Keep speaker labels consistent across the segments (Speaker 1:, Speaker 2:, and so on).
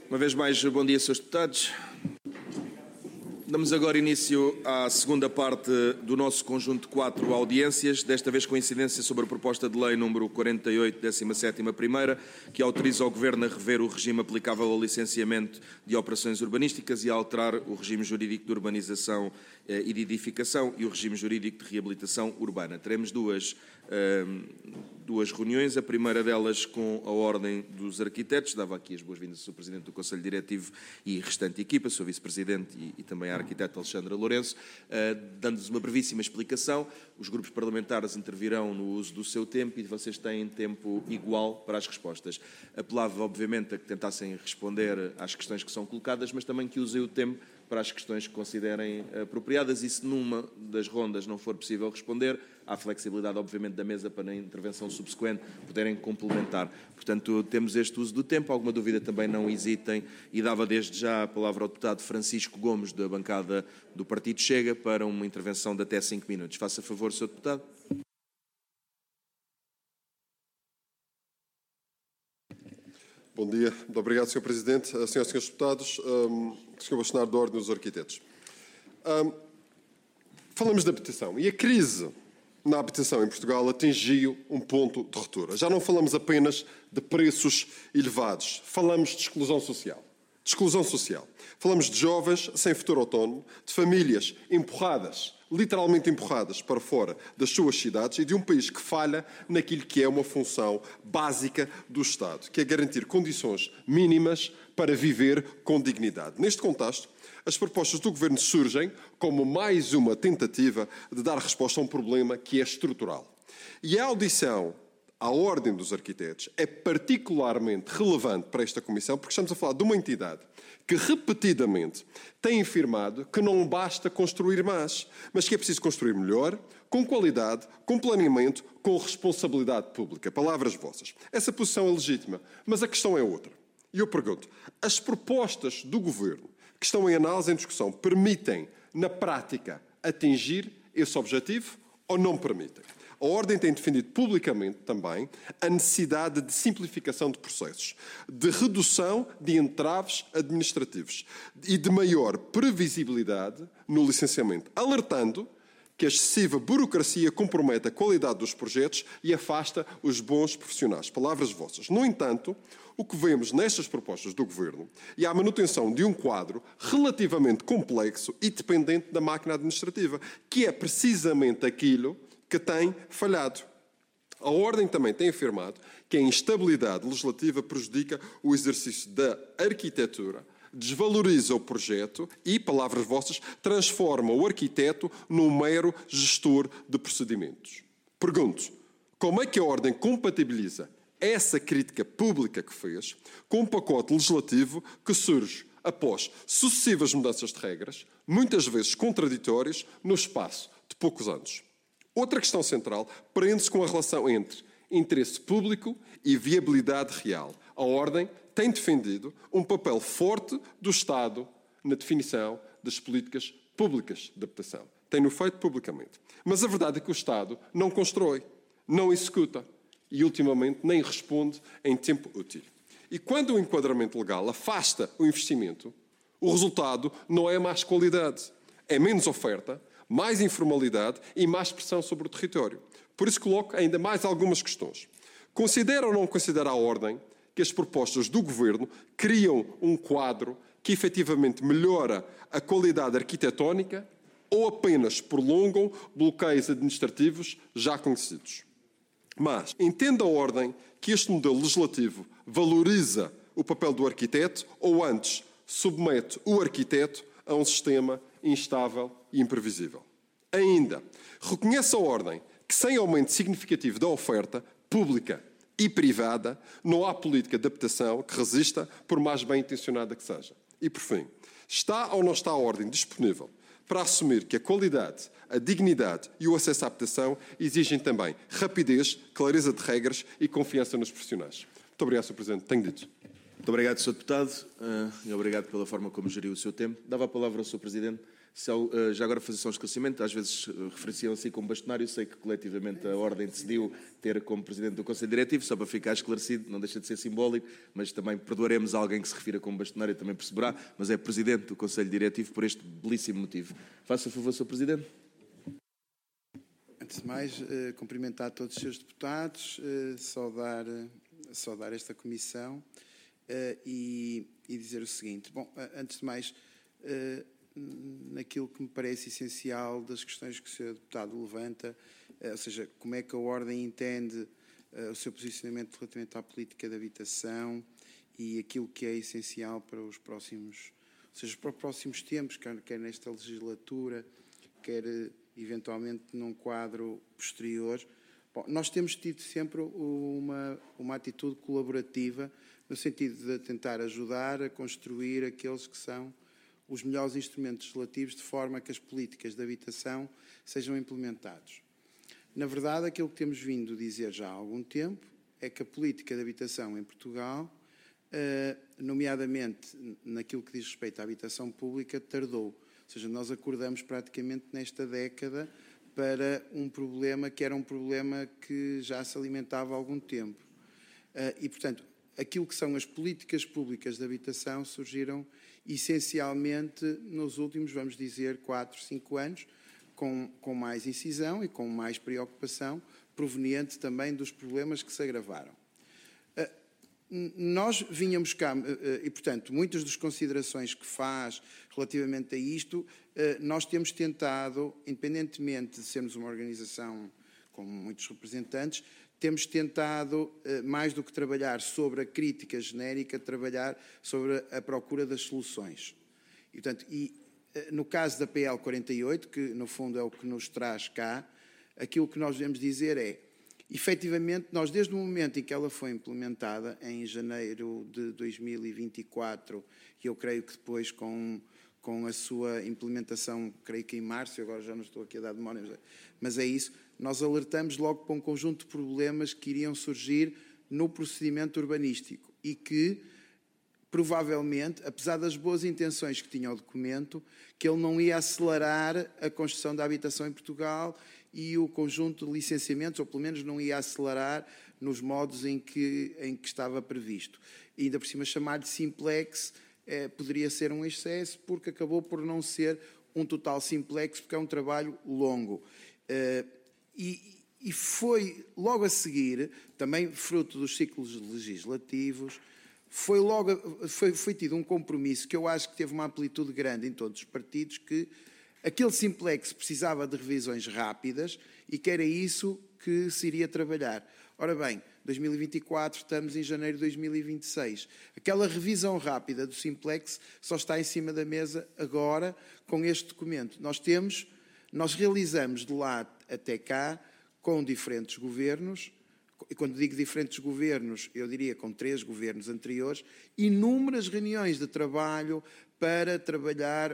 Speaker 1: Uma vez mais, bom dia, Srs. Deputados. Damos agora início à segunda parte do nosso conjunto de 4 audiências, desta vez com incidência sobre a proposta de lei número 48, 17ª primeira, que autoriza o Governo a rever o regime aplicável ao licenciamento de operações urbanísticas e a alterar o regime jurídico de urbanização e de edificação e o regime jurídico de reabilitação urbana. Teremos duas reuniões, a primeira delas com a Ordem dos Arquitetos. Dava aqui as boas-vindas ao Sr. Presidente do Conselho Diretivo e restante equipa, Sr. Vice-Presidente e também à Arquiteta Alexandra Lourenço, dando-nos uma brevíssima explicação. Os grupos parlamentares intervirão no uso do seu tempo e vocês têm tempo igual para as respostas. Apelava, obviamente, a que tentassem responder às questões que são colocadas, mas também que usem o tempo para as questões que considerem apropriadas e se numa das rondas não for possível responder, há flexibilidade, obviamente, da mesa para na intervenção subsequente poderem complementar. Portanto, temos este uso do tempo. Alguma dúvida também não hesitem e dava desde já a palavra ao deputado Francisco Gomes, da bancada do Partido Chega, para uma intervenção de até 5 minutos. Faça favor, Sr. Deputado.
Speaker 2: Bom dia. Muito obrigado, Sr. Presidente. Senhoras e senhores deputados, Sr. Bastonário da Ordem dos Arquitetos. Falamos de habitação e a crise na habitação em Portugal atingiu um ponto de ruptura. Já não falamos apenas de preços elevados, falamos de exclusão social. Falamos de jovens sem futuro autónomo, de famílias empurradas, literalmente empurradas para fora das suas cidades e de um país que falha naquilo que é uma função básica do Estado, que é garantir condições mínimas para viver com dignidade. Neste contexto, as propostas do Governo surgem como mais uma tentativa de dar resposta a um problema que é estrutural. E a audição à Ordem dos Arquitetos é particularmente relevante para esta Comissão porque estamos a falar de uma entidade que repetidamente tem afirmado que não basta construir mais, mas que é preciso construir melhor, com qualidade, com planeamento, com responsabilidade pública. Palavras vossas. Essa posição é legítima, mas a questão é outra. E eu pergunto, as propostas do Governo que estão em análise, em discussão, permitem, na prática, atingir esse objetivo ou não permitem? A Ordem tem defendido publicamente também a necessidade de simplificação de processos, de redução de entraves administrativos e de maior previsibilidade no licenciamento, alertando que a excessiva burocracia compromete a qualidade dos projetos e afasta os bons profissionais. Palavras vossas. No entanto, o que vemos nestas propostas do Governo é a manutenção de um quadro relativamente complexo e dependente da máquina administrativa, que é precisamente aquilo que tem falhado. A Ordem também tem afirmado que a instabilidade legislativa prejudica o exercício da arquitetura, desvaloriza o projeto e, palavras vossas, transforma o arquiteto num mero gestor de procedimentos. Pergunto, como é que a Ordem compatibiliza essa crítica pública que fez com um pacote legislativo que surge após sucessivas mudanças de regras, muitas vezes contraditórias, no espaço de poucos anos? Outra questão central prende-se com a relação entre interesse público e viabilidade real. A Ordem tem defendido um papel forte do Estado na definição das políticas públicas de habitação. Tem-no feito publicamente. Mas a verdade é que o Estado não constrói, não executa e, ultimamente, nem responde em tempo útil. E quando o enquadramento legal afasta o investimento, o resultado não é mais qualidade, é menos oferta, mais informalidade e mais pressão sobre o território. Por isso coloco ainda mais algumas questões. Considera ou não considera a Ordem que as propostas do Governo criam um quadro que efetivamente melhora a qualidade arquitetónica ou apenas prolongam bloqueios administrativos já conhecidos? Mas entenda a Ordem que este modelo legislativo valoriza o papel do arquiteto ou antes submete o arquiteto a um sistema instável e imprevisível. Ainda, reconhece a Ordem que sem aumento significativo da oferta pública e privada, não há política de habitação que resista, por mais bem-intencionada que seja. E, por fim, está ou não está a Ordem disponível para assumir que a qualidade, a dignidade e o acesso à habitação exigem também rapidez, clareza de regras e confiança nos profissionais? Muito obrigado, Sr. Presidente. Tenho dito.
Speaker 1: Muito obrigado, Sr. Deputado, e obrigado pela forma como geriu o seu tempo. Dava a palavra ao Sr. Presidente Já agora fazer só um esclarecimento, às vezes referenciam-se como bastonário, sei que coletivamente a Ordem decidiu ter como Presidente do Conselho Diretivo, só para ficar esclarecido, não deixa de ser simbólico, mas também perdoaremos alguém que se refira como bastonário, também perceberá, mas é Presidente do Conselho Diretivo por este belíssimo motivo. Faça favor, Sr. Presidente.
Speaker 3: Antes de mais, cumprimentar todos os seus deputados, saudar esta comissão e dizer o seguinte. Bom, antes de mais, naquilo que me parece essencial das questões que o Sr. Deputado levanta, ou seja, como é que a Ordem entende o seu posicionamento relativamente à política de habitação e aquilo que é essencial para os próximos, ou seja, para os próximos tempos, quer nesta legislatura, quer eventualmente num quadro posterior. Bom, nós temos tido sempre uma atitude colaborativa no sentido de tentar ajudar a construir aqueles que são os melhores instrumentos legislativos de forma a que as políticas de habitação sejam implementados. Na verdade, aquilo que temos vindo a dizer já há algum tempo é que a política de habitação em Portugal, nomeadamente naquilo que diz respeito à habitação pública, tardou. Ou seja, nós acordamos praticamente nesta década para um problema que era um problema que já se alimentava há algum tempo. E, portanto, aquilo que são as políticas públicas de habitação surgiram essencialmente nos últimos, vamos dizer, 4, 5 anos, com mais incisão e com mais preocupação, proveniente também dos problemas que se agravaram. Nós vinhamos cá, e portanto, muitas das considerações que faz relativamente a isto, nós temos tentado, independentemente de sermos uma organização com muitos representantes, temos tentado, mais do que trabalhar sobre a crítica genérica, trabalhar sobre a procura das soluções. E, portanto, no caso da PL 48, que no fundo é o que nos traz cá, aquilo que nós devemos dizer é, efetivamente, nós desde o momento em que ela foi implementada, em janeiro de 2024, e eu creio que depois com a sua implementação, creio que em março, agora já não estou aqui a dar demónios, mas é isso, nós alertamos logo para um conjunto de problemas que iriam surgir no procedimento urbanístico e que, provavelmente, apesar das boas intenções que tinha o documento, que ele não ia acelerar a construção da habitação em Portugal e o conjunto de licenciamentos, ou pelo menos não ia acelerar nos modos em que estava previsto. E ainda por cima chamar de simplex poderia ser um excesso, porque acabou por não ser um total simplex, porque é um trabalho longo. E foi logo a seguir, também fruto dos ciclos legislativos, foi tido um compromisso que eu acho que teve uma amplitude grande em todos os partidos, que aquele simplex precisava de revisões rápidas e que era isso que se iria trabalhar. Ora bem, 2024, estamos em janeiro de 2026. Aquela revisão rápida do simplex só está em cima da mesa agora com este documento. Nós realizamos de lá até cá, com diferentes governos, e quando digo diferentes governos, eu diria com 3 governos anteriores, inúmeras reuniões de trabalho para trabalhar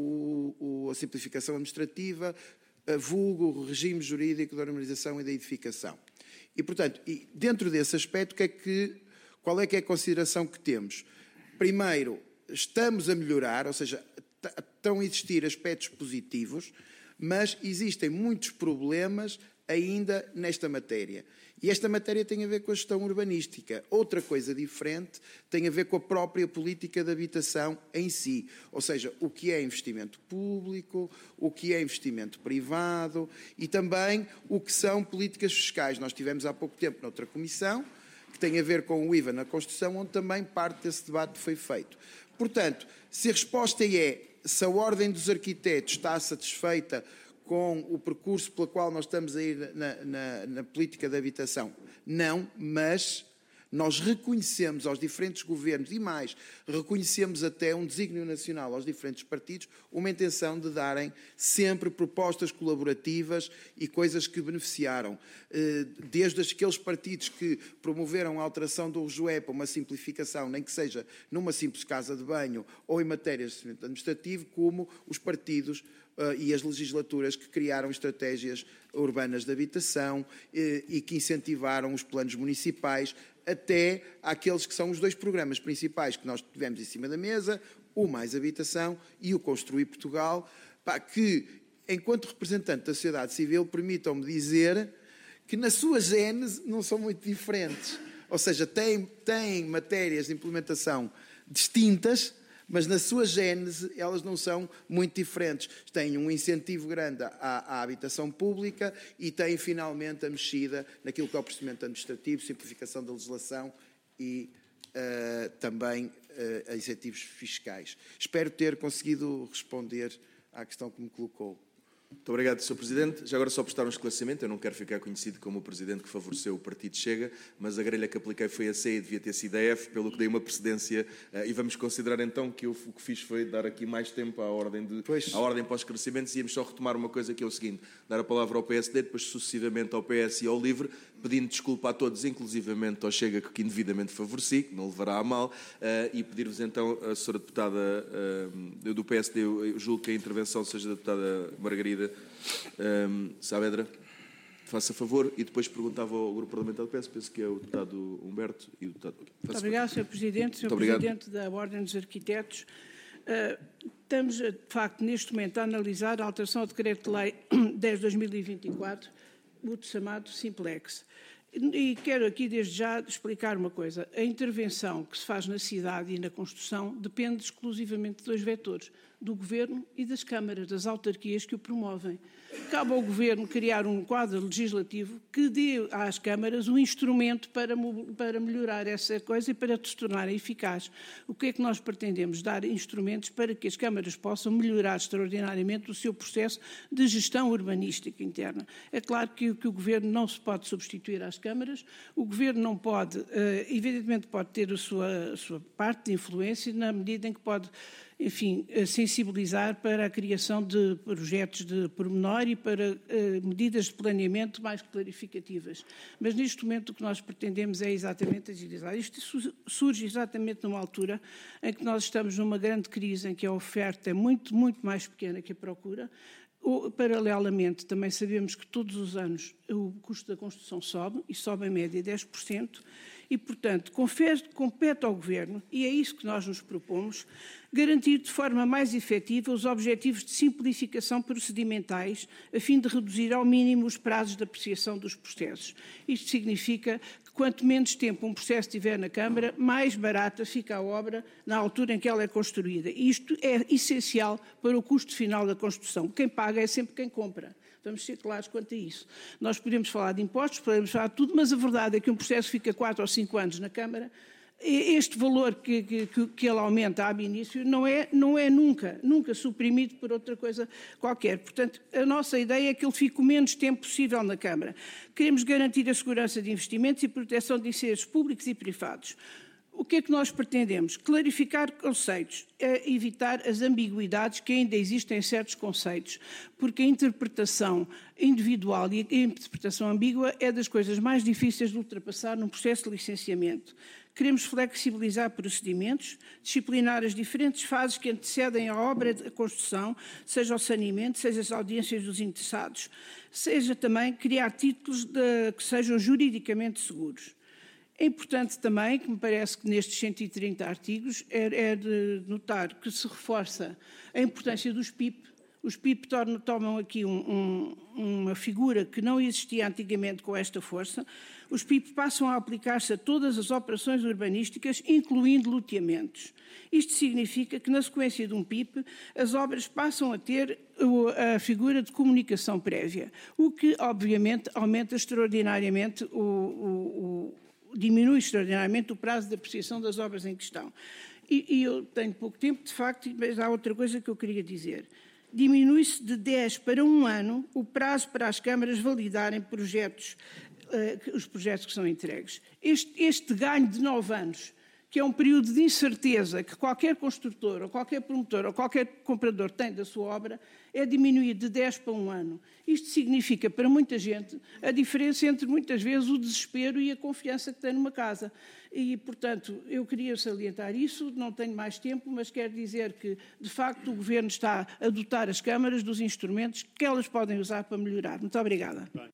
Speaker 3: a simplificação administrativa, vulgo o regime jurídico da normalização e da edificação. E, portanto, dentro desse aspecto, qual é que é a consideração que temos? Primeiro, estamos a melhorar, ou seja, estão a existir aspectos positivos, mas existem muitos problemas ainda nesta matéria. E esta matéria tem a ver com a gestão urbanística. Outra coisa diferente tem a ver com a própria política de habitação em si. Ou seja, o que é investimento público, o que é investimento privado e também o que são políticas fiscais. Nós tivemos há pouco tempo noutra comissão, que tem a ver com o IVA na construção, onde também parte desse debate foi feito. Portanto, se a resposta se a Ordem dos Arquitetos está satisfeita com o percurso pelo qual nós estamos a ir na política de habitação, não, mas nós reconhecemos aos diferentes governos e mais, reconhecemos até um desígnio nacional aos diferentes partidos, uma intenção de darem sempre propostas colaborativas e coisas que beneficiaram. Desde aqueles partidos que promoveram a alteração do RJUE para uma simplificação, nem que seja numa simples casa de banho ou em matérias de procedimento administrativo, como os partidos e as legislaturas que criaram estratégias urbanas de habitação e que incentivaram os planos municipais, até àqueles que são os 2 programas principais que nós tivemos em cima da mesa, o Mais Habitação e o Construir Portugal, que, enquanto representante da sociedade civil, permitam-me dizer que na sua gênese não são muito diferentes. Ou seja, têm matérias de implementação distintas, mas na sua gênese elas não são muito diferentes. Têm um incentivo grande à habitação pública e têm finalmente a mexida naquilo que é o procedimento administrativo, simplificação da legislação e também a incentivos fiscais. Espero ter conseguido responder à questão que me colocou.
Speaker 1: Muito obrigado, Sr. Presidente. Já agora só prestar um esclarecimento. Eu não quero ficar conhecido como o Presidente que favoreceu o Partido Chega, mas a grelha que apliquei foi a C e devia ter sido a F, pelo que dei uma precedência. E vamos considerar então que o que fiz foi dar aqui mais tempo à ordem para os esclarecimentos. E íamos só retomar uma coisa que é o seguinte: dar a palavra ao PSD, depois sucessivamente ao PS e ao LIVRE, pedindo desculpa a todos, inclusivamente ao Chega, que indevidamente favoreci, que não levará a mal, e pedir-vos então, a Sra. Deputada do PSD, eu julgo que a intervenção seja da Deputada Margarida Saavedra, faça favor, e depois perguntava ao Grupo Parlamentar do PS, penso que é o Deputado Humberto e o Deputado...
Speaker 4: Muito obrigado, Sr. Presidente. Sr. Presidente da Ordem dos Arquitetos. Estamos, de facto, neste momento a analisar a alteração ao Decreto-Lei 10/2024, o chamado Simplex. E quero aqui, desde já, explicar uma coisa. A intervenção que se faz na cidade e na construção depende exclusivamente de dois vetores: do Governo e das câmaras, das autarquias que o promovem. Cabe ao Governo criar um quadro legislativo que dê às câmaras um instrumento para melhorar essa coisa e para se tornar eficaz. O que é que nós pretendemos? Dar instrumentos para que as câmaras possam melhorar extraordinariamente o seu processo de gestão urbanística interna. É claro que o Governo não se pode substituir às câmaras, o Governo não pode, evidentemente pode ter a sua parte de influência na medida em que pode, enfim, sensibilizar para a criação de projetos de pormenor e para medidas de planeamento mais clarificativas. Mas neste momento o que nós pretendemos é exatamente agilizar. Isto surge exatamente numa altura em que nós estamos numa grande crise, em que a oferta é muito, muito mais pequena que a procura. Paralelamente, também sabemos que todos os anos o custo da construção sobe, e sobe em média 10%, e, portanto, compete ao Governo, e é isso que nós nos propomos, garantir de forma mais efetiva os objetivos de simplificação procedimentais, a fim de reduzir ao mínimo os prazos de apreciação dos processos. Isto significa que quanto menos tempo um processo tiver na Câmara, mais barata fica a obra na altura em que ela é construída. E isto é essencial para o custo final da construção. Quem paga é sempre quem compra. Vamos ser claros quanto a isso. Nós podemos falar de impostos, podemos falar de tudo, mas a verdade é que um processo fica 4 ou 5 anos na Câmara. Este valor que ele aumenta ab início não é nunca suprimido por outra coisa qualquer. Portanto, a nossa ideia é que ele fique o menos tempo possível na Câmara. Queremos garantir a segurança de investimentos e proteção de interesses públicos e privados. O que é que nós pretendemos? Clarificar conceitos, evitar as ambiguidades que ainda existem em certos conceitos, porque a interpretação individual e a interpretação ambígua é das coisas mais difíceis de ultrapassar num processo de licenciamento. Queremos flexibilizar procedimentos, disciplinar as diferentes fases que antecedem a obra de construção, seja o saneamento, seja as audiências dos interessados, seja também criar títulos que sejam juridicamente seguros. É importante também, que me parece que nestes 130 artigos, é de notar que se reforça a importância dos PIP. Os PIP tomam aqui uma figura que não existia antigamente com esta força. Os PIP passam a aplicar-se a todas as operações urbanísticas, incluindo loteamentos. Isto significa que, na sequência de um PIP, as obras passam a ter a figura de comunicação prévia, o que, obviamente, aumenta extraordinariamente diminui extraordinariamente o prazo de apreciação das obras em questão. E eu tenho pouco tempo, de facto, mas há outra coisa que eu queria dizer. Diminui-se de 10 para 1 ano o prazo para as câmaras validarem os projetos que são entregues. Este ganho de 9 anos, que é um período de incerteza que qualquer construtor, ou qualquer promotor, ou qualquer comprador tem da sua obra, é diminuído de 10 para 1 ano. Isto significa, para muita gente, a diferença entre, muitas vezes, o desespero e a confiança que tem numa casa. E, portanto, eu queria salientar isso, não tenho mais tempo, mas quero dizer que, de facto, o Governo está a dotar as câmaras dos instrumentos que elas podem usar para melhorar. Muito obrigada.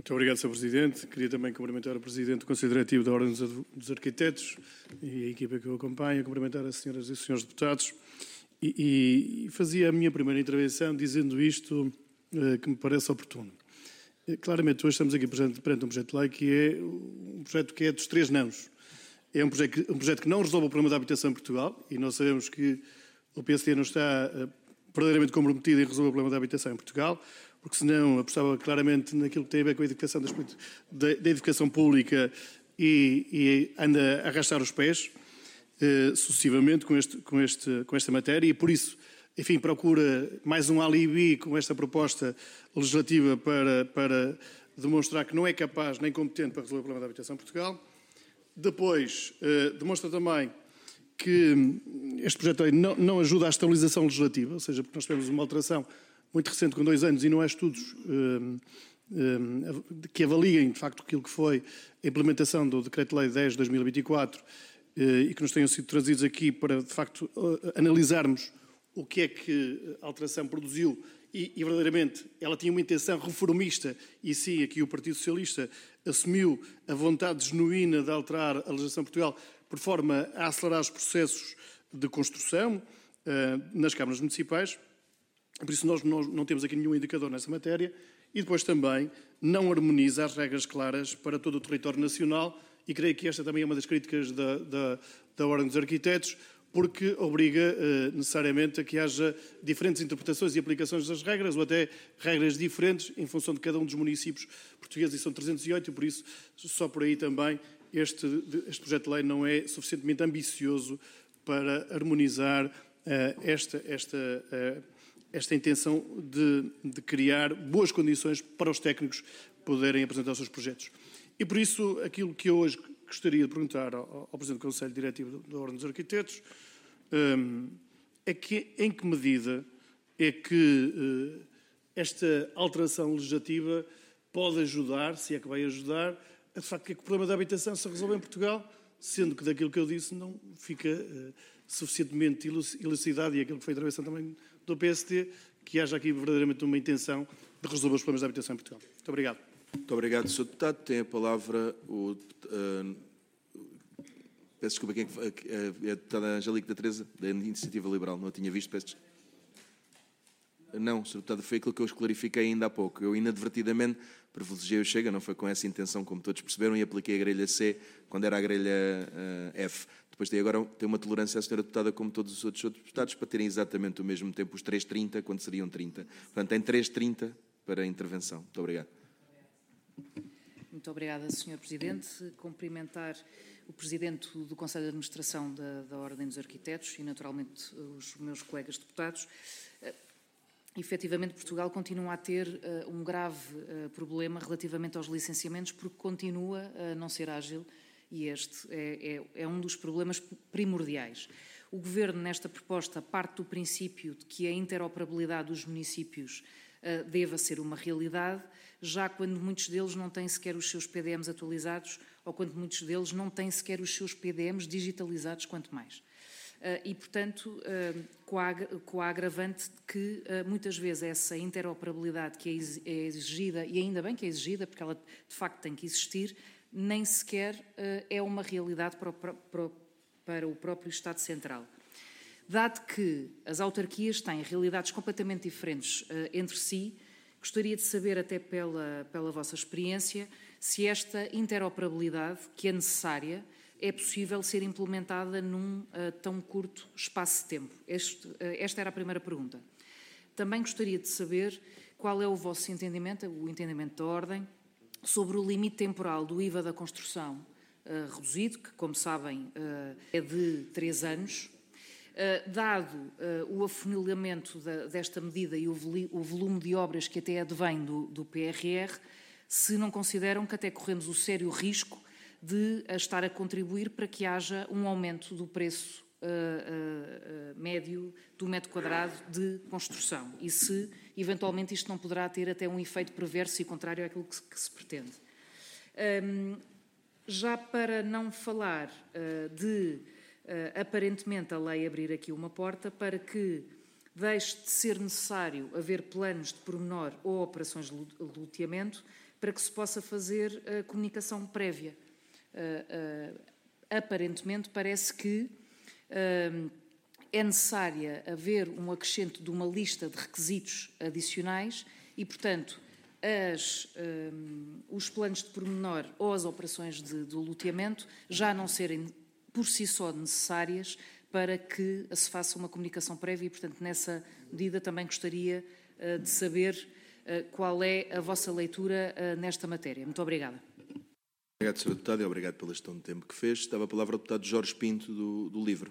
Speaker 5: Muito obrigado, Sr. Presidente. Queria também cumprimentar o Presidente do Conselho Diretivo da Ordem dos Arquitetos e a equipa que o acompanha, cumprimentar as senhoras e senhores deputados. E fazia a minha primeira intervenção dizendo isto que me parece oportuno. Claramente, hoje estamos aqui perante um projeto de lei que é um projeto que é dos 3 nãos. É um projeto que não resolve o problema da habitação em Portugal, e nós sabemos que o PSD não está verdadeiramente comprometido em resolver o problema da habitação em Portugal, porque senão apostava claramente naquilo que tem a ver com a edificação da edificação pública e anda a arrastar os pés sucessivamente com esta matéria, e por isso, enfim, procura mais um alibi com esta proposta legislativa para demonstrar que não é capaz nem competente para resolver o problema da habitação em Portugal. Depois, demonstra também que este projeto de lei não ajuda à estabilização legislativa, ou seja, porque nós tivemos uma alteração muito recente, com 2 anos, e não há estudos que avaliem, de facto, aquilo que foi a implementação do Decreto-Lei 10 de 2024 e que nos tenham sido trazidos aqui para, de facto, analisarmos o que é que a alteração produziu e verdadeiramente ela tinha uma intenção reformista e sim, aqui o Partido Socialista assumiu a vontade genuína de alterar a legislação de Portugal por forma a acelerar os processos de construção nas câmaras municipais. Por isso nós não temos aqui nenhum indicador nessa matéria e depois também não harmoniza as regras claras para todo o território nacional e creio que esta também é uma das críticas da Ordem dos Arquitetos, porque obriga necessariamente a que haja diferentes interpretações e aplicações das regras, ou até regras diferentes em função de cada um dos municípios portugueses, e são 308, e por isso, só por aí também, este projeto de lei não é suficientemente ambicioso para harmonizar esta intenção de criar boas condições para os técnicos poderem apresentar os seus projetos. E por isso, aquilo que eu hoje gostaria de perguntar ao Presidente do Conselho Diretivo da Ordem dos Arquitetos é que, em que medida é que esta alteração legislativa pode ajudar, se é que vai ajudar, a de facto que o problema da habitação se resolve em Portugal, sendo que daquilo que eu disse não fica suficientemente elucidado, e aquilo que foi a intervenção também do PSD, que haja aqui verdadeiramente uma intenção de resolver os problemas da habitação em Portugal. Muito obrigado.
Speaker 1: Muito obrigado, Sr. Deputado. Tem a palavra o... peço desculpa, quem é que é a deputada Angélica da Teresa, da Iniciativa Liberal. Não a tinha visto, peço desculpa. Não, Sr. Deputado, foi aquilo que eu esclarifiquei ainda há pouco. Eu inadvertidamente privilegiei o Chega, não foi com essa intenção, como todos perceberam, e apliquei a grelha C quando era a grelha F. Depois tem uma tolerância à Sra. Deputada, como todos os outros deputados, para terem exatamente o mesmo tempo, os 3:30, quando seriam 30. Portanto, tem 3:30 para a intervenção. Muito obrigado.
Speaker 6: Muito obrigada, Sr. Presidente. Cumprimentar o Presidente do Conselho de Administração da Ordem dos Arquitetos e, naturalmente, os meus colegas deputados. Efetivamente, Portugal continua a ter um grave problema relativamente aos licenciamentos, porque continua a não ser ágil, e este é um dos problemas primordiais. O Governo, nesta proposta, parte do princípio de que a interoperabilidade dos municípios deva ser uma realidade, já quando muitos deles não têm sequer os seus PDMs atualizados, ou quando muitos deles não têm sequer os seus PDMs digitalizados, quanto mais. E, portanto, com a agravante de que muitas vezes essa interoperabilidade que é exigida, e ainda bem que é exigida, porque ela de facto tem que existir, nem sequer é uma realidade para o próprio Estado Central. Dado que as autarquias têm realidades completamente diferentes entre si, gostaria de saber, até pela vossa experiência, se esta interoperabilidade, que é necessária, é possível ser implementada num tão curto espaço de tempo. Esta era a primeira pergunta. Também gostaria de saber qual é o vosso entendimento, o entendimento da Ordem, sobre o limite temporal do IVA da construção reduzido, que, como sabem, é de 3 anos. Dado o afunilamento desta medida e o volume de obras que até advém do PRR, se não consideram que até corremos o sério risco de estar a contribuir para que haja um aumento do preço médio do metro quadrado de construção e se, eventualmente, isto não poderá ter até um efeito perverso e contrário àquilo que se pretende. Já para não falar de, aparentemente, a lei abrir aqui uma porta para que deixe de ser necessário haver planos de pormenor ou operações de loteamento, para que se possa fazer a comunicação prévia. Aparentemente, parece que é necessária haver um acrescento de uma lista de requisitos adicionais e, portanto, os planos de pormenor ou as operações de loteamento já não serem por si só necessárias para que se faça uma comunicação prévia e, portanto, nessa medida também gostaria de saber qual é a vossa leitura nesta matéria. Muito obrigada.
Speaker 1: Obrigado, Sr. Deputado, e obrigado pela gestão de tempo que fez. Estava a palavra ao deputado Jorge Pinto, do LIVRE.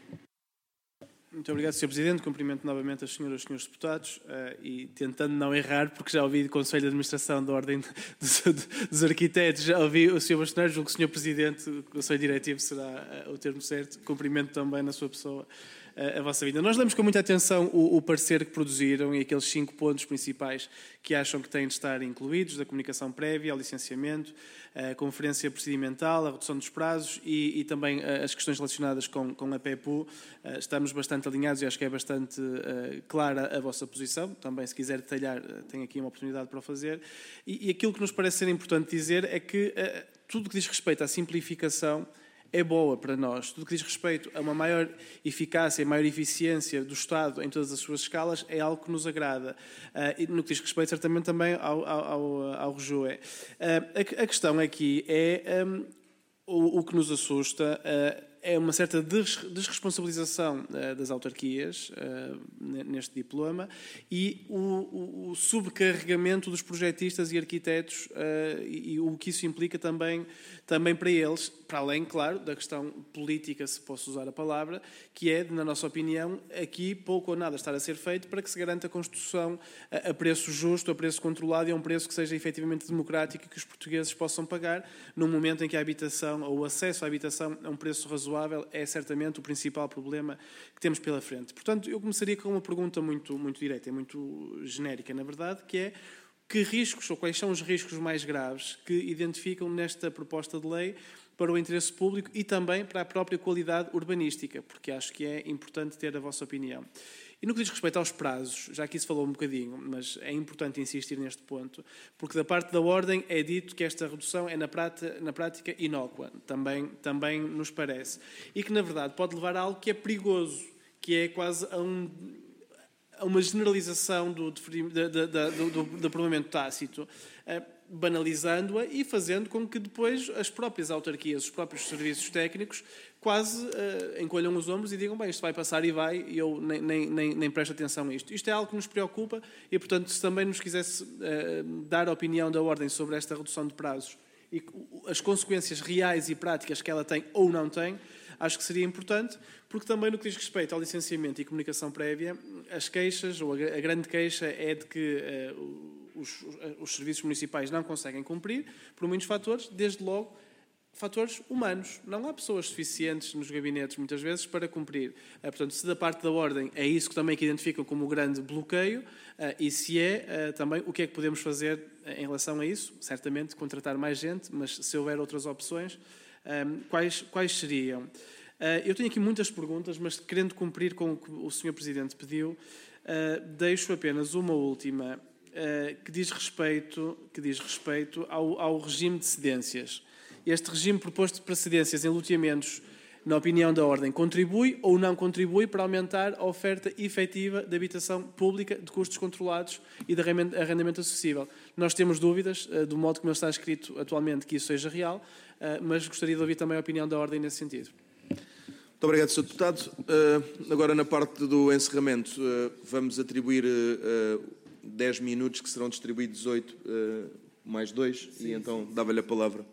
Speaker 5: Muito obrigado, Sr. Presidente. Cumprimento novamente as senhoras e senhores deputados e tentando não errar, porque já ouvi do Conselho de Administração da Ordem dos Arquitetos, já ouvi o Sr. Bastonário, julgo que o Sr. Presidente, o Conselho Diretivo será o termo certo. Cumprimento também na sua pessoa a vossa vida. Nós lemos com muita atenção o parecer que produziram e aqueles 5 pontos principais que acham que têm de estar incluídos, da comunicação prévia, ao licenciamento, a conferência procedimental, a redução dos prazos e também as questões relacionadas com a PEPU. Estamos bastante alinhados e acho que é bastante clara a vossa posição. Também, se quiser detalhar, tenho aqui uma oportunidade para o fazer. E aquilo que nos parece ser importante dizer é que tudo que diz respeito à simplificação é boa para nós. Tudo que diz respeito a uma maior eficácia e maior eficiência do Estado em todas as suas escalas é algo que nos agrada. E no que diz respeito, certamente, também ao RJUE. A questão aqui é o que nos assusta é uma certa desresponsabilização das autarquias neste diploma e o subcarregamento dos projetistas e arquitetos e o que isso implica também para eles, para além, claro, da questão política, se posso usar a palavra, que é, na nossa opinião, aqui pouco ou nada estar a ser feito para que se garanta a construção a preço justo, a preço controlado e a um preço que seja efetivamente democrático e que os portugueses possam pagar num momento em que a habitação ou o acesso à habitação a um preço razoável é certamente o principal problema que temos pela frente. Portanto, eu começaria com uma pergunta muito direta e muito genérica, na verdade, que é que riscos ou quais são os riscos mais graves que identificam nesta proposta de lei para o interesse público e também para a própria qualidade urbanística, porque acho que é importante ter a vossa opinião. E no que diz respeito aos prazos, já aqui se falou um bocadinho, mas é importante insistir neste ponto, porque da parte da Ordem é dito que esta redução é na prática inócua, também nos parece, e que na verdade pode levar a algo que é perigoso, que é quase a uma generalização do aprovamento tácito, banalizando-a e fazendo com que depois as próprias autarquias, os próprios serviços técnicos, quase encolham os ombros e digam, bem, isto vai passar e vai, e eu nem presto atenção a isto. Isto é algo que nos preocupa e, portanto, se também nos quisesse dar a opinião da Ordem sobre esta redução de prazos e as consequências reais e práticas que ela tem ou não tem, acho que seria importante, porque também no que diz respeito ao licenciamento e comunicação prévia, as queixas, ou a grande queixa é de que os serviços municipais não conseguem cumprir por muitos fatores, desde logo fatores humanos. Não há pessoas suficientes nos gabinetes, muitas vezes, para cumprir. Portanto, se da parte da Ordem é isso que também que identificam como o grande bloqueio, e se é, também o que é que podemos fazer em relação a isso? Certamente contratar mais gente, mas se houver outras opções, quais seriam? Eu tenho aqui muitas perguntas, mas querendo cumprir com o que o Sr. Presidente pediu, deixo apenas uma última, que diz respeito ao regime de cedências. Este regime proposto para cedências em loteamentos, na opinião da Ordem, contribui ou não contribui para aumentar a oferta efetiva de habitação pública de custos controlados e de arrendamento acessível? Nós temos dúvidas, do modo como está escrito atualmente, que isso seja real, mas gostaria de ouvir também a opinião da Ordem nesse sentido.
Speaker 1: Muito obrigado, Sr. Deputado. Agora, na parte do encerramento, vamos atribuir 10 minutos, que serão distribuídos 8 mais 2, e então dava-lhe a palavra.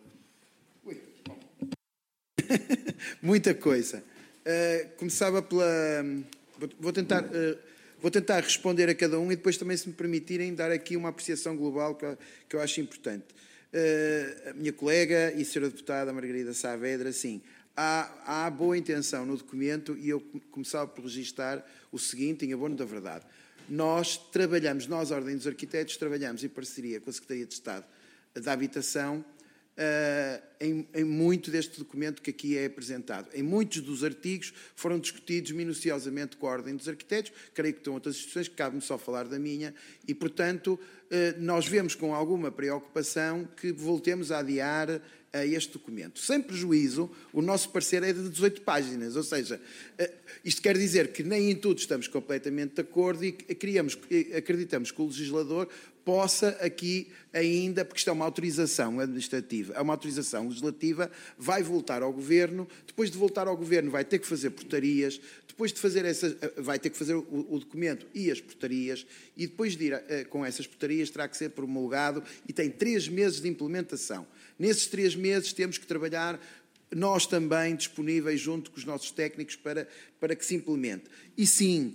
Speaker 3: Muita coisa. Começava pela... Vou tentar responder a cada um e depois também, se me permitirem, dar aqui uma apreciação global que eu acho importante. A minha colega e senhora deputada Margarida Saavedra, sim, há boa intenção no documento e eu começava por registar o seguinte, em abono da verdade. Nós, a Ordem dos Arquitetos, trabalhamos em parceria com a Secretaria de Estado da Habitação em muito deste documento que aqui é apresentado. Em muitos dos artigos foram discutidos minuciosamente com a Ordem dos Arquitetos, creio que estão outras instituições, que cabe-me só falar da minha, e, portanto, nós vemos com alguma preocupação que voltemos a adiar a este documento. Sem prejuízo, o nosso parecer é de 18 páginas, ou seja, isto quer dizer que nem em tudo estamos completamente de acordo e acreditamos que o legislador possa aqui ainda, porque isto é uma autorização administrativa, é uma autorização legislativa, vai voltar ao Governo, depois de voltar ao Governo vai ter que fazer portarias, depois de fazer vai ter que fazer o documento e as portarias, e depois de ir com essas portarias terá que ser promulgado e tem 3 meses de implementação. Nesses 3 meses temos que trabalhar nós também disponíveis junto com os nossos técnicos para que se implemente. E sim,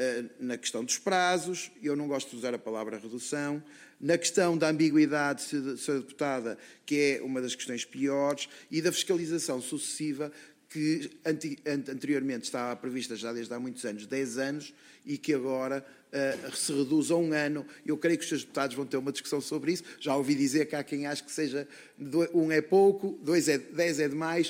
Speaker 3: na questão dos prazos, eu não gosto de usar a palavra redução, na questão da ambiguidade, Sra. Deputada, que é uma das questões piores, e da fiscalização sucessiva, que anteriormente estava prevista já desde há muitos anos, 10 anos, e que agora se reduz a 1 ano. Eu creio que os Srs. Deputados vão ter uma discussão sobre isso. Já ouvi dizer que há quem ache que seja 1 é pouco, 10 é demais.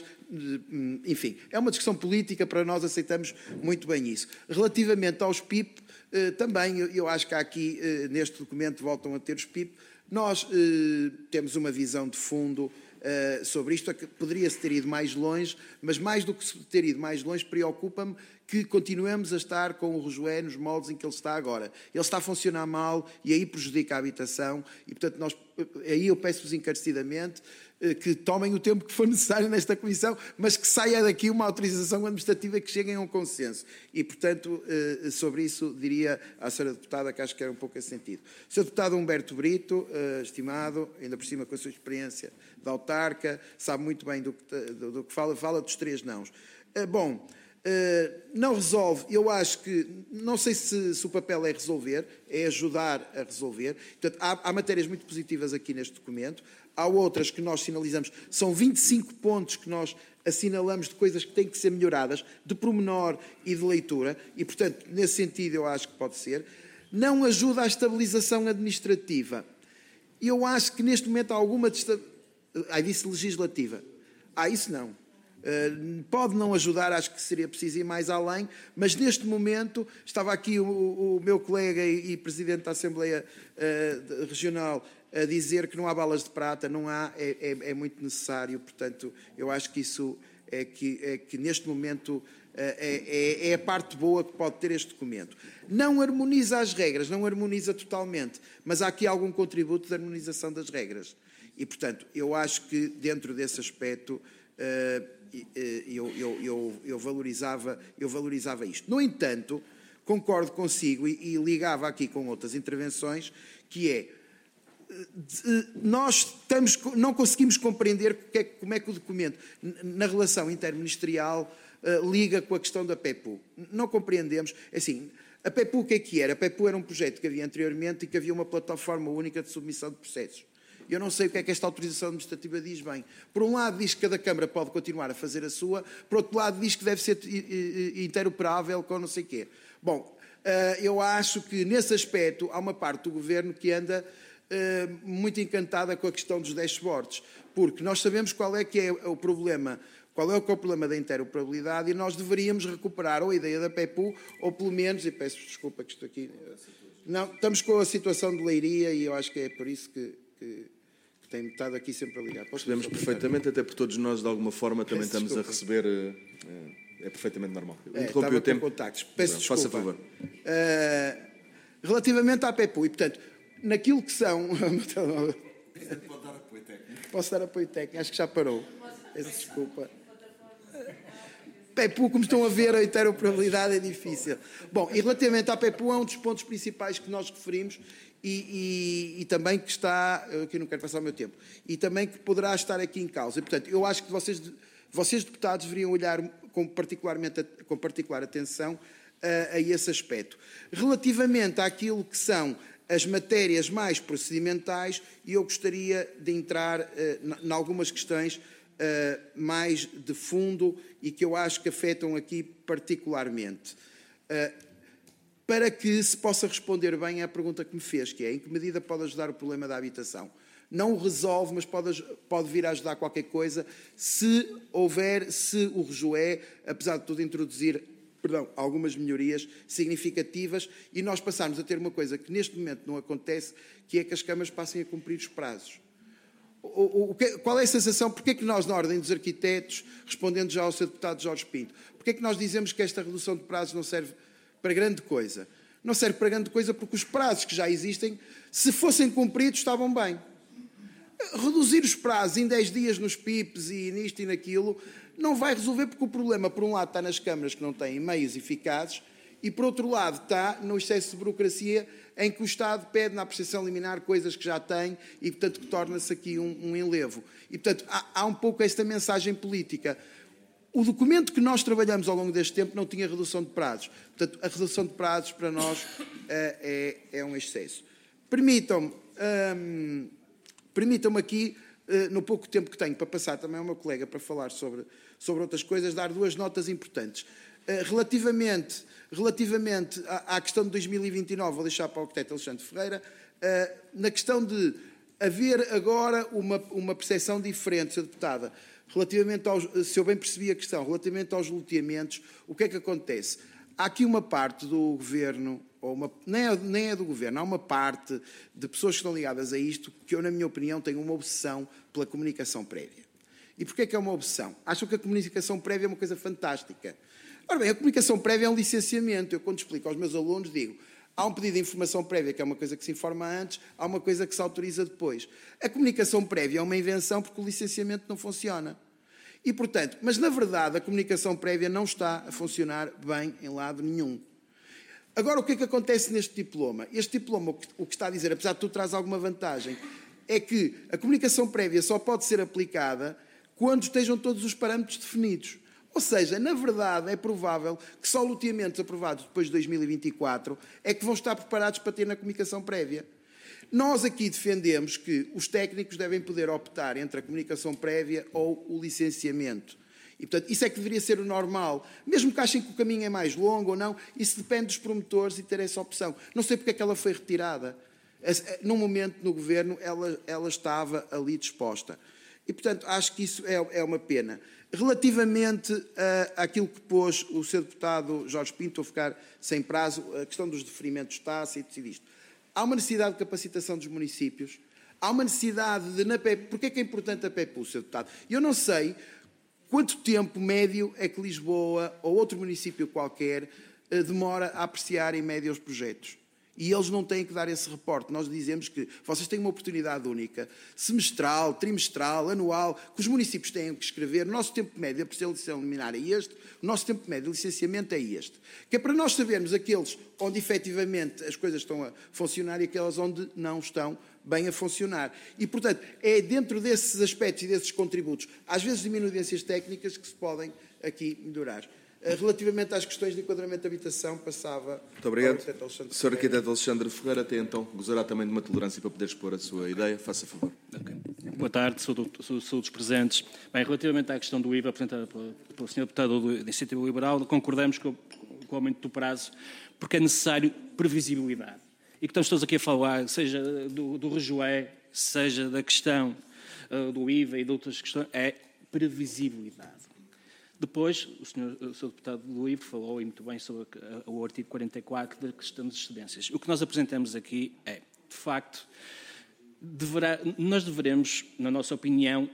Speaker 3: Enfim, é uma discussão política, para nós aceitamos muito bem isso. Relativamente aos PIP, também eu acho que há aqui, neste documento, voltam a ter os PIP. Nós temos uma visão de fundo sobre isto, poderia-se ter ido mais longe, mas mais do que ter ido mais longe, preocupa-me que continuemos a estar com o rejoé nos moldes em que ele está agora. Ele está a funcionar mal e aí prejudica a habitação e, portanto, aí eu peço-vos encarecidamente que tomem o tempo que for necessário nesta comissão, mas que saia daqui uma autorização administrativa que cheguem a um consenso. E, portanto, sobre isso diria à Sra. Deputada que acho que era um pouco esse sentido. Sr. Deputado Humberto Brito, estimado, ainda por cima com a sua experiência de autarca, sabe muito bem do que fala dos 3 nãos. Não resolve, eu acho que, não sei se o papel é resolver, é ajudar a resolver. Portanto, há matérias muito positivas aqui neste documento, há outras que nós sinalizamos, são 25 pontos que nós assinalamos de coisas que têm que ser melhoradas, de pormenor e de leitura, e, portanto, nesse sentido eu acho que pode ser. Não ajuda à estabilização administrativa. Eu acho que neste momento há alguma... disse legislativa. Isso não. Pode não ajudar, acho que seria preciso ir mais além, mas neste momento estava aqui o meu colega e presidente da Assembleia Regional a dizer que não há balas de prata, não há, é muito necessário, portanto, eu acho que isso é que neste momento é a parte boa que pode ter este documento. Não harmoniza as regras, não harmoniza totalmente, mas há aqui algum contributo de harmonização das regras. E, portanto, eu acho que dentro desse aspecto eu valorizava isto. No entanto, concordo consigo e ligava aqui com outras intervenções, que é, nós não conseguimos compreender como é que o documento, na relação interministerial, liga com a questão da PEPU. Não compreendemos. Assim, a PEPU o que era? A PEPU era um projeto que havia anteriormente e que havia uma plataforma única de submissão de processos. Eu não sei o que é que esta autorização administrativa diz bem. Por um lado diz que cada Câmara pode continuar a fazer a sua, por outro lado diz que deve ser interoperável com não sei o quê. Bom, eu acho que nesse aspecto há uma parte do Governo que anda muito encantada com a questão dos dashboards, porque nós sabemos qual é que é o problema, qual é o problema da interoperabilidade e nós deveríamos recuperar ou a ideia da PEPU ou pelo menos, e peço desculpa que estou aqui... Não, estamos com a situação de Leiria e eu acho que é por isso que tem estado aqui sempre a ligar.
Speaker 1: Percebemos perfeitamente, até porque todos nós, de alguma forma, também estamos a receber... É perfeitamente normal.
Speaker 3: Interrompi o tempo. Contactos. Peço desculpa.
Speaker 1: Faça favor.
Speaker 3: Relativamente à PEPU, e, portanto, naquilo que são...
Speaker 7: Pode dar apoio técnico.
Speaker 3: Posso dar apoio técnico? Acho que já parou. Peço desculpa. PEPU, como estão a ver, a interoperabilidade é difícil. Bom, e relativamente à PEPU, é um dos pontos principais que nós referimos e também que está, aqui não quero passar o meu tempo, e também que poderá estar aqui em causa. E, portanto, eu acho que vocês deputados, deveriam olhar com particular atenção a esse aspecto. Relativamente àquilo que são as matérias mais procedimentais, eu gostaria de entrar em algumas questões mais de fundo e que eu acho que afetam aqui particularmente. Para que se possa responder bem à pergunta que me fez, que é em que medida pode ajudar o problema da habitação? Não o resolve, mas pode vir a ajudar qualquer coisa se o REJUE, apesar de tudo, introduzir algumas melhorias significativas e nós passarmos a ter uma coisa que neste momento não acontece, que é que as câmaras passem a cumprir os prazos. Qual é a sensação? Porquê é que nós, na Ordem dos Arquitetos, respondendo já ao Sr. Deputado Jorge Pinto, porquê é que nós dizemos que esta redução de prazos não serve para grande coisa? Não serve para grande coisa porque os prazos que já existem, se fossem cumpridos, estavam bem. Reduzir os prazos em 10 dias nos PIPs e nisto e naquilo não vai resolver, porque o problema, por um lado, está nas câmaras que não têm meios eficazes e, por outro lado, está no excesso de burocracia em que o Estado pede na apreciação liminar coisas que já tem e, portanto, que torna-se aqui um enlevo. E, portanto, há um pouco esta mensagem política. O documento que nós trabalhamos ao longo deste tempo não tinha redução de prazos. Portanto, a redução de prazos, para nós, é um excesso. Permitam-me aqui, no pouco tempo que tenho para passar também ao meu colega para falar sobre outras coisas, dar duas notas importantes. Relativamente à questão de 2029, vou deixar para o arquiteto Alexandre Ferreira, na questão de haver agora uma percepção diferente, Sra. Deputada, relativamente se eu bem percebi a questão, relativamente aos loteamentos, o que é que acontece? Há aqui uma parte do Governo, nem é do Governo, há uma parte de pessoas que estão ligadas a isto que eu, na minha opinião, tenho uma obsessão pela comunicação prévia. E porquê é que é uma obsessão? Acham que a comunicação prévia é uma coisa fantástica. Ora bem, a comunicação prévia é um licenciamento. Eu, quando explico aos meus alunos, digo, há um pedido de informação prévia, que é uma coisa que se informa antes, há uma coisa que se autoriza depois. A comunicação prévia é uma invenção porque o licenciamento não funciona. E, portanto, mas na verdade a comunicação prévia não está a funcionar bem em lado nenhum. Agora, o que é que acontece neste diploma? Este diploma, o que está a dizer, apesar de tudo, traz alguma vantagem, é que a comunicação prévia só pode ser aplicada quando estejam todos os parâmetros definidos. Ou seja, na verdade, é provável que só loteamentos aprovados depois de 2024 é que vão estar preparados para ter na comunicação prévia. Nós aqui defendemos que os técnicos devem poder optar entre a comunicação prévia ou o licenciamento. E, portanto, isso é que deveria ser o normal. Mesmo que achem que o caminho é mais longo ou não, isso depende dos promotores e ter essa opção. Não sei porque é que ela foi retirada. Num momento no Governo ela estava ali disposta. E, portanto, acho que isso é uma pena. Relativamente àquilo que pôs o Sr. Deputado Jorge Pinto, a ficar sem prazo, a questão dos deferimentos tácitos e disto. Há uma necessidade de capacitação dos municípios, há uma necessidade de... Porquê é que é importante a PEPU, Sr. Deputado? Eu não sei quanto tempo médio é que Lisboa ou outro município qualquer demora a apreciar em média os projetos. E eles não têm que dar esse reporte. Nós dizemos que vocês têm uma oportunidade única, semestral, trimestral, anual, que os municípios têm que escrever. O nosso tempo médio de apreciação liminar é este, o nosso tempo médio de licenciamento é este. Que é para nós sabermos aqueles onde efetivamente as coisas estão a funcionar e aquelas onde não estão bem a funcionar. E, portanto, é dentro desses aspectos e desses contributos, às vezes de minudências técnicas, que se podem aqui melhorar. Relativamente às questões de enquadramento de habitação, passava...
Speaker 1: Muito obrigado. Sr. Arquiteto Alexandre Ferreira, até então, gozará também de uma tolerância para poder expor a sua ideia. Faça favor.
Speaker 8: Okay. Boa tarde, saúde dos presentes. Bem, relativamente à questão do IVA apresentada pelo Sr. Deputado da Iniciativa Liberal, concordamos com o aumento do prazo, porque é necessário previsibilidade. E que estamos todos aqui a falar, seja do REJUE, seja da questão do IVA e de outras questões, é previsibilidade. Depois, o Sr. Deputado do LIVRE falou, e muito bem, sobre o artigo 44 da questão das excedências. O que nós apresentamos aqui é, de facto, nós deveremos, na nossa opinião,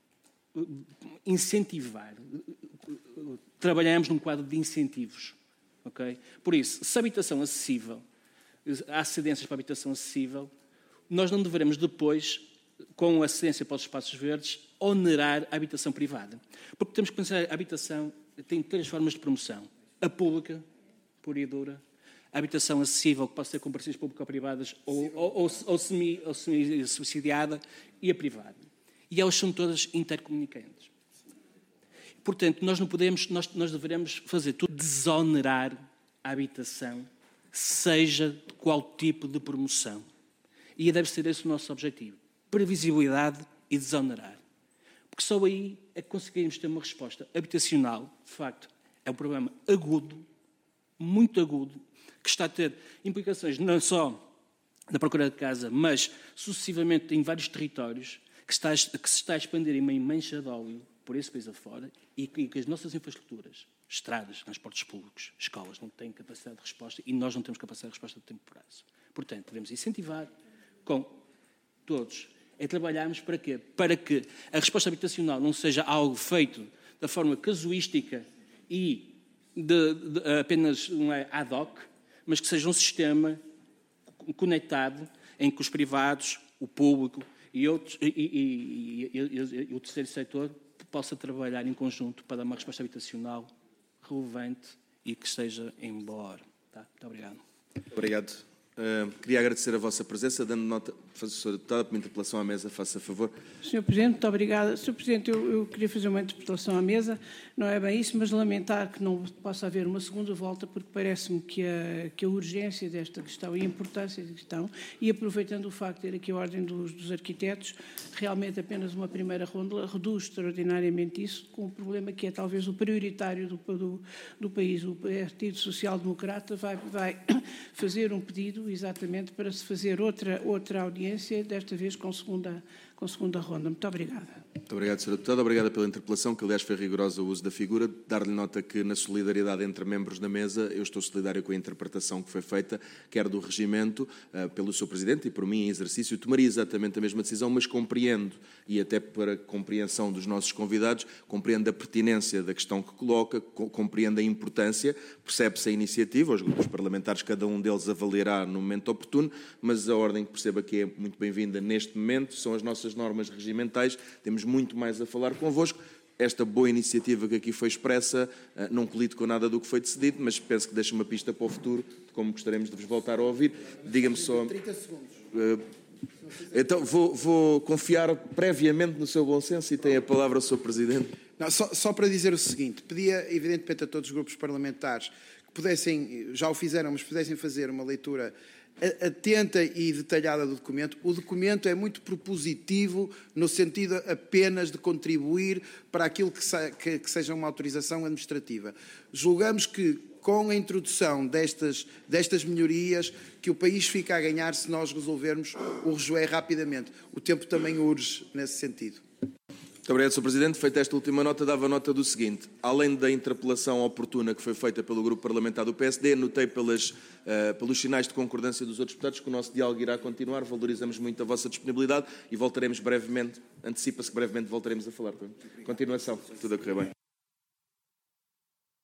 Speaker 8: incentivar. Trabalhamos num quadro de incentivos. Okay? Por isso, se a habitação acessível, há cedências para a habitação acessível, nós não devemos depois, com a cedência para os espaços verdes, onerar a habitação privada. Porque temos que pensar, a habitação tem três formas de promoção. A pública, pura e dura, a habitação acessível, que pode ser com parcerias público-privadas ou semi-subsidiada, e a privada. E elas são todas intercomunicantes. Portanto, nós não podemos, nós devemos fazer tudo, desonerar a habitação, seja de qual tipo de promoção. E deve ser esse o nosso objetivo. Previsibilidade e desonerar. Porque só aí é que conseguimos ter uma resposta habitacional. De facto, é um problema agudo, muito agudo, que está a ter implicações não só da procura de casa, mas sucessivamente em vários territórios, que se está a expandir em uma mancha de óleo por esse país afora e que as nossas infraestruturas, estradas, transportes públicos, escolas, não têm capacidade de resposta e nós não temos capacidade de resposta de tempo prazo. Portanto, devemos incentivar com todos é trabalharmos para quê? Para que a resposta habitacional não seja algo feito da forma casuística e apenas não é ad hoc, mas que seja um sistema conectado em que os privados, o público e o terceiro setor possa trabalhar em conjunto para dar uma resposta habitacional relevante e que esteja em boa hora. Tá? Muito obrigado.
Speaker 1: Obrigado. Queria agradecer a vossa presença, dando nota, Sra. Deputada, por uma interpelação à mesa, faça favor.
Speaker 4: Sr. Presidente, muito obrigada. Sr. Presidente, eu queria fazer uma interpelação à mesa, não é bem isso, mas lamentar que não possa haver uma segunda volta, porque parece-me que a urgência desta questão e a importância da questão, e aproveitando o facto de ter aqui a Ordem dos Arquitetos, realmente apenas uma primeira ronda reduz extraordinariamente isso, com o problema que é talvez o prioritário do país. O Partido Social Democrata vai fazer um pedido exatamente para se fazer outra audiência, desta vez com segunda ronda. Muito obrigada.
Speaker 1: Muito obrigado, Sra. Deputada. Obrigada pela interpelação, que aliás foi rigorosa o uso da figura. Dar-lhe nota que na solidariedade entre membros da mesa, eu estou solidário com a interpretação que foi feita, quer do regimento, pelo Sr. Presidente e por mim em exercício. Tomaria exatamente a mesma decisão, mas compreendo, e até para compreensão dos nossos convidados, compreendo a pertinência da questão que coloca, compreendo a importância, percebe-se a iniciativa, os grupos parlamentares, cada um deles avaliará no momento oportuno, mas a ordem que perceba que é muito bem-vinda neste momento são as nossas normas regimentais. Temos muito mais a falar convosco. Esta boa iniciativa que aqui foi expressa não colide com nada do que foi decidido, mas penso que deixa uma pista para o futuro de como gostaríamos de vos voltar a ouvir. Diga-me só...
Speaker 3: 30 segundos.
Speaker 1: Então, vou confiar previamente no seu bom senso e tem a palavra o Sr. Presidente.
Speaker 3: Não, só para dizer o seguinte, pedia evidentemente a todos os grupos parlamentares que pudessem, já o fizeram, mas pudessem fazer uma leitura atenta e detalhada do documento. O documento é muito propositivo no sentido apenas de contribuir para aquilo que seja uma autorização administrativa. Julgamos que com a introdução destas melhorias que o país fica a ganhar se nós resolvermos o rejoé rapidamente. O tempo também urge nesse sentido.
Speaker 1: Muito obrigado, Sr. Presidente. Feita esta última nota, dava nota do seguinte. Além da interpelação oportuna que foi feita pelo Grupo Parlamentar do PSD, notei pelos sinais de concordância dos outros deputados que o nosso diálogo irá continuar. Valorizamos muito a vossa disponibilidade e voltaremos brevemente, antecipa-se que brevemente voltaremos a falar. Continuação. Tudo a correr bem.